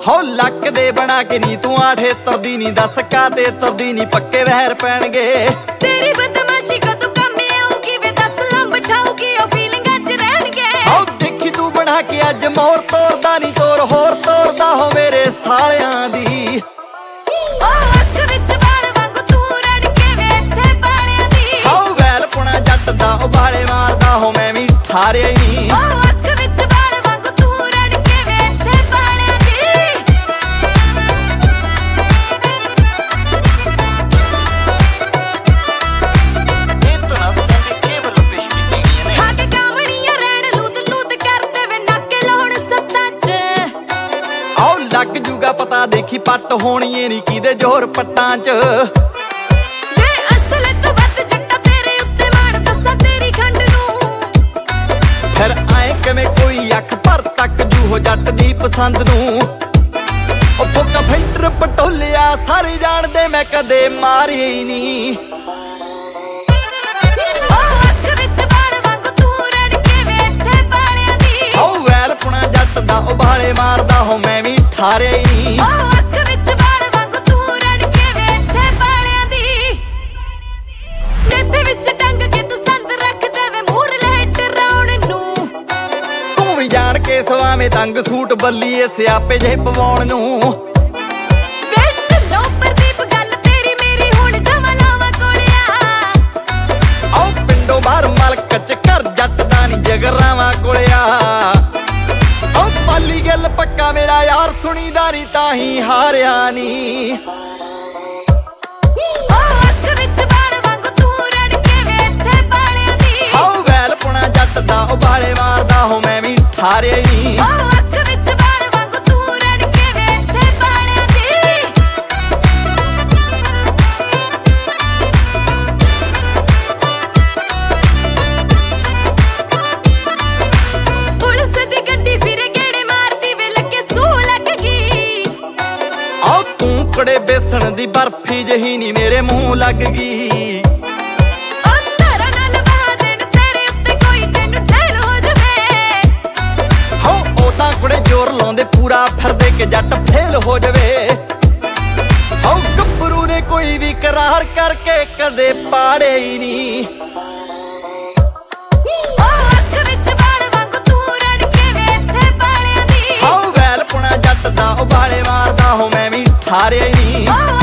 ਹੋ ਲੱਕ ਦੇ ਬਣਾ ਕੇ ਨੀ ਤੂੰ ਆਠੇ ਤੁਰਦੀ ਨੀ, ਦੱਸ ਕਾਤੇ ਤੁਰਦੀ ਨੀ, ਪੱਕੇ ਵਹਿਰ ਪੈਣਗੇ ਤੇਰੀ ਬਦਮਾਸ਼ੀ ਕਦੋਂ ਕੰਮ ਆਊਗੀ ਵੇ, ਦੱਸ ਲੰਬ ਠਾਊਗੀ ਉਹ ਫੀਲਿੰਗਾਂ ਚ ਰਹਿਣਗੇ। ਹੋ ਦੇਖੀ ਤੂੰ ਬਣਾ ਕੇ ਅੱਜ ਮੋਰ ਤੋਰਦਾ ਨੀ, ਤੋਰ ਹੋਰ ਤੋਰਦਾ ਹੋ ਮੇਰੇ ਸਾਲਿਆਂ ਦੀ। ਉਹ ਅੱਖ ਵਿੱਚ ਵਾਲ ਵਾਂਗੂ ਤੂੰ ਰੜ ਕੇ ਵੇ ਇੱਥੇ ਬਾਲਿਆਂ ਦੀ। ਹੋ ਵੈਲ ਪੁਣਾ ਜੱਟ ਦਾ ਉਬਾਲੇ ਮਾਰਦਾ ਹੋ ਮੈਂ ਵੀ ਠਾਰਿਆ ਹੀ। ਉਹ ਅੱਖ ਵਿੱਚ ਵਾਲ ਵਾਂਗੂ ਤੂੰ ਰੜ ਕੇ ਵੇ ਇੱਥੇ ਬਾਲਿਆਂ ਦੀ। ਖਾ ਕੇ ਕਾਮਣੀਆਂ ਰਹਿਣ ਲੂਤ ਲੂਤ ਕਰਦੇ ਵੇ ਨਾਕੇ ਲਾਉਣ ਸੱਤਾਂ ਚ। ਆਓ ਲੱਗ ਜੂਗਾ ਪਤਾ ਦੇਖੀ ਪੱਟ ਹੋਣੀਏ ਨੀ ਕਿਦੇ ਜ਼ੋਰ ਪੱਟਾਂ ਚ। ਵੇ ਅਸਲ ਤੋਂ ਵੱਧ ਜੱਟਾ ਤੇਰੇ ਉੱਤੇ ਮਾਣ ਦੱਸਾਂ ਤੇਰੀ ਖੰਡ ਨੂੰ। ਫਿਰ ਆਏ ਕਿਵੇਂ ਕੋਈ ਅੱਖ ਭਰ ਤੱਕ ਜੂ ਹੋ ਜੱਟ ਦੀ ਪਸੰਦ ਨੂੰ। ਉਹ ਫੋਕਾ ਫੈਂਟਰ ਪਟੋਲਿਆ ਸਾਰੇ ਜਾਣਦੇ ਮੈਂ ਕਦੇ ਮਾਰਿਆ ਹੀ ਨਹੀਂ। ਉਹ ਅੱਖ ਵਿੱਚ ਵਾਲ ਵਾਂਗੂ ਤੂੰ ਰੜ ਕੇ ਵੇ ਇੱਥੇ ਬਾਲਿਆਂ ਦੀ। ਹੋ ਵੈਲ ਪੁਣਾ ਜੱਟ ਦਾ ਉਬਾਲੇ ਮਾਰਦਾ ਹੋ ਮੈਂ ਵੀ ਠਾਰਿਆ ਹੀ ਨਹੀਂ। ਉਹ ਅੱਖ ਵਿੱਚ ਵਾਲ ਵਾਂਗੂ ਤੂੰ ਰੜ ਕੇ ਵੇ ਇੱਥੇ ਬਾਲਿਆਂ ਦੀ। ਜੇਬੇ ਵਿੱਚ ਟੰਗ ਕੇ ਤੂੰ ਸੰਦ ਰੱਖਦੇ ਵੇ ਮੂਰ ਲੈ ਡਰਾਉਣ ਨੂੰ। ਤੂੰ ਵੀ ਜਾਣ ਕੇ ਸਵਾਵੇਂ ਤੰਗ ਸੂਟ ਬੱਲੀਏ ਸਿਆਪੇ ਜਿਹੇ ਪਵਾਉਣ ਨੂੰ। ਵੇ ਢਿੱਲੋਂ ਪ੍ਰਦੀਪ ਗੱਲ ਤੇਰੀ ਮੇਰੀ ਹੁਣ ਜਮਾਂ ਲਾਵਾਂ ਕੋਲਿਆ। ਆਓ ਪਿੰਡੋਂ ਬਾਹਰ ਮਲਕ ਚ ਘਰ ਜੱਟ ਦਾ ਨੀ ਜਗਰਾਵਾਂ ਕੋਲਿਆ। ਆਓ ਪਾਲੀ ਗੱਲ ਪੱਕਾ ਮੇਰਾ ਯਾਰ ਸੁਣੀਦਾ ਨੀ ਤਾਂ ਹੀ ਹਾਰਿਆ ਨੀ। ਉਹ ਅੱਖ ਵਿੱਚ ਵਾਲ ਵਾਂਗੂ ਤੂੰ ਰੜ ਕੇ ਵੇ ਇੱਥੇ ਬਾਲਿਆਂ ਦੀ। ਆਓ ਵੈਲ ਪੁਣਾ ਜੱਟ ਦਾ ਉਬਾਲੇ ਮਾਰਦਾ ਹੋ ਮੈਂ ਵੀ ਠਾਰਿਆ ਨੀ। ਉਹ ਅੱਖ ਵਿੱਚ ਵਾਲ ਵਾਂਗੂ ਤੂੰ ਰੜ ਕੇ ਵੇ ਇੱਥੇ ਬਾਲਿਆਂ ਦੀ। ਪੁਲਿਸ ਦੀ ਗੱਡੀ ਫਿਰੇ ਗੇੜੇ ਮਾਰਦੀ ਵੇ ਲੱਗੇ ਸੂਹ ਲੱਗ ਗਈ। ਆਓ ਤੂੰ ਕੜੇ ਬੇਸਣ ਦੀ ਬਰਫੀ ਜਹੀ ਨੀ ਮੇਰੇ ਮੂੰਹ ਲੱਗ ਗਈ। ਉਹ ਧਾਰਾਂ ਨਾਲ ਵਹਾ ਦੇਣ ਤੇਰੇ ਉੱਤੇ ਕੋਈ ਤੈਨੂੰ ਜੇਲ ਹੋ ਜਾਵੇ। ਹੋ ਉਹ ਤਾਂ ਕੁੜੇ ਜ਼ੋਰ ਲਾਉਂਦੇ ਪੂਰਾ ਫਿਰਦੇ ਕਿ ਜੱਟ ਫੇਲ ਹੋ ਜਾਵੇ। ਹੋ ਗੱਭਰੂ ਨੇ ਕੋਈ ਵੀ ਕਰਾਰ ਕਰਕੇ ਕਦੇ ਪਾੜੇ ਹੀ ਨਹੀਂ। ਉਹ ਅੱਖ ਵਿੱਚ ਵਾਲ ਵਾਂਗੂ ਤੂੰ ਰੜ ਕੇ ਵੇ ਇੱਥੇ ਬਾਲਿਆਂ ਦੀ। ਹੋ ਵੈਲ ਪੁਣਾ ਜੱਟ ਦਾ ਉਬਾਲੇ ਮਾਰਦਾ ਹੋ ਮੈਂ ਵੀ ਠਾਰਿਆ ਹੀ ਨਹੀਂ। ਉਹ